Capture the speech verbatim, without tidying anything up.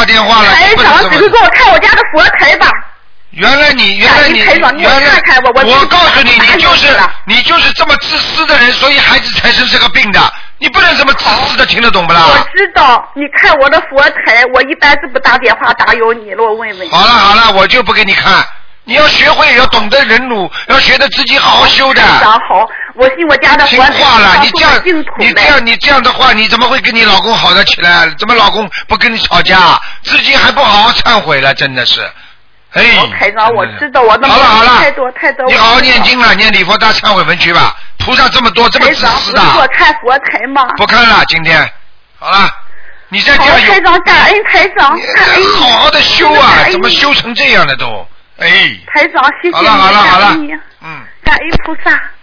电话了。 台长，只是给我看我家的佛台吧。 原来你，原来你，原来我告诉你，你就是你就是这么自私的人，所以孩子才生这个病的。你不能这么自私的，听得懂不啦？ 我知道，你看我的佛台，我一般是不打电话打有你了，我问问。 好了好了，我就不给你看。你要学会，要懂得忍辱，要学得自己好好修的。 非常好，我信我家的佛台。 听话了，你这样，你这样，你这样的话，你怎么会跟你老公好得起来？怎么老公不跟你吵架？自己还不好好忏悔了，真的是。哎， 台长，我知道我的好了好了， 太多太多。 你好好念经了，念礼佛大忏悔文去吧。菩萨这么多，这么自私的。 我看佛台吗？ 不看了，今天好了，你再这样。 台长，感恩台长，感恩。 好好的修啊，怎么修成这样的都？哎。 台长，谢谢你， 好了好了好了， 嗯，感恩菩萨。